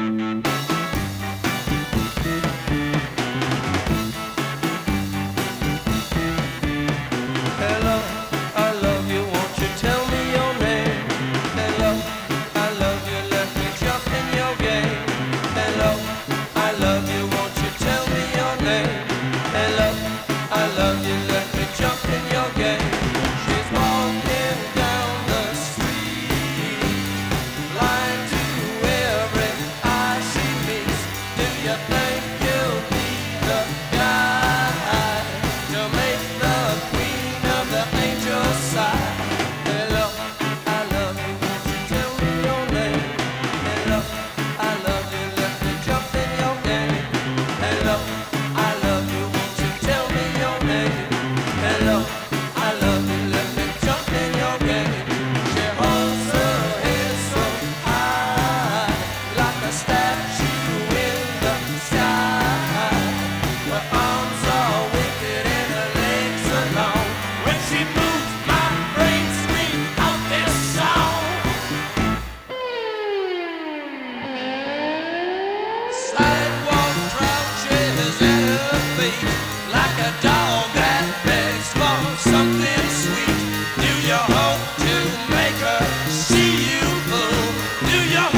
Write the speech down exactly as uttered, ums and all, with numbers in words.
Hello, I love you, won't you tell me your name? Hello, I love you, let me jump in your game. Hello, I love you, won't you tell me your name? Hello, I love you, let me jump in your game. She's walking down the street, blind to every eye she meets. Do you think you'll be the guy to make the queen of the angels sigh? Hello, I love you, won't you tell me your name? Hello, I love you, let me jump in your game. Hello, I love you, won't you tell me your name? Hello, I love you, let me jump in your game. She holds her head so high, like a statue in the sky. Her arms are wicked and her legs are long. When she moves, my brain screams out this song. Sidewalk crouches at her feet, like a dog that begs for something sweet. Do you hope to make her see you, fool? Do you